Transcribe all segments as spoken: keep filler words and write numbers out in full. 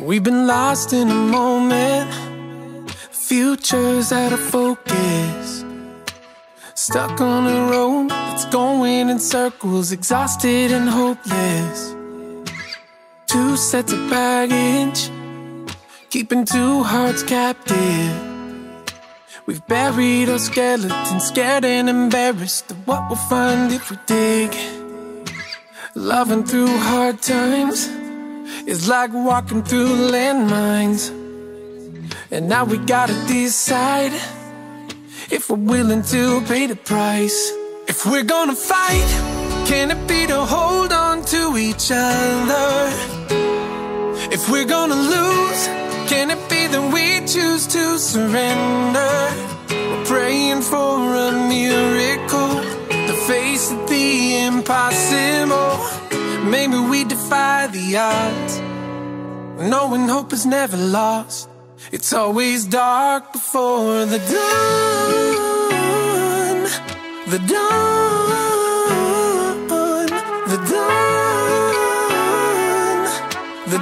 We've been lost in a moment, future's out of focus, stuck on a road that's going in circles, exhausted and hopeless. Two sets of baggage, keeping two hearts captive. We've buried our skeletons, scared and embarrassed of what we'll find if we dig. Loving through hard times is like walking through landmines. And now we gotta decide if we're willing to pay the price. If we're gonna fight, can it be to hold on to each other? If we're gonna lose, can it be that we choose to surrender? We're praying for a miracle, the face of the impossible. Maybe we defy the odds, knowing hope is never lost. It's always dark before the dawn. The dawn. The dawn. The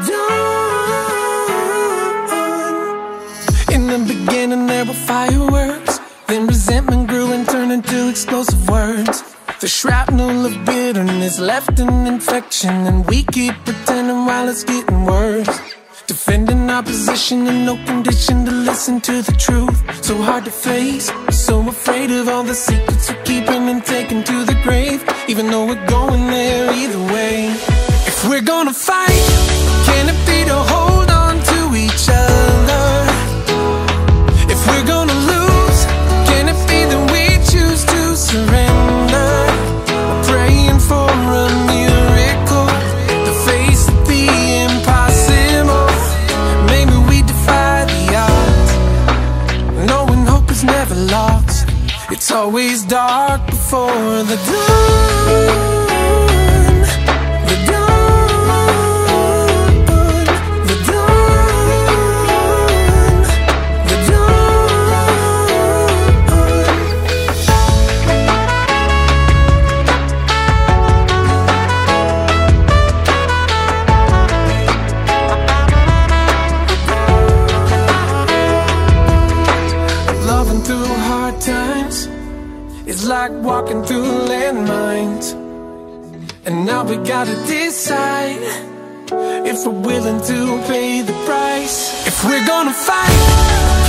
dawn. In the beginning there were fireworks, then resentment grew and turned into explosive words. The shrapnel of bitterness left an infection, and we keep pretending while it's getting worse. Defending our position in no condition to listen to the truth. So hard to face, so afraid of all the secrets we're keeping and taking to the grave, even though we're going there either way. If we're gonna fight, can it be to hold on to each other? If we're gonna lose, can it be that we choose to surrender? We're praying for a miracle, the face of the impossible. Maybe we defy the odds, knowing hope is never lost. It's always dark before the dawn. The dawn. The dawn. The Loving through hard times is like walking through landmines. And now we gotta decide if we're willing to pay the price. If we're gonna fight,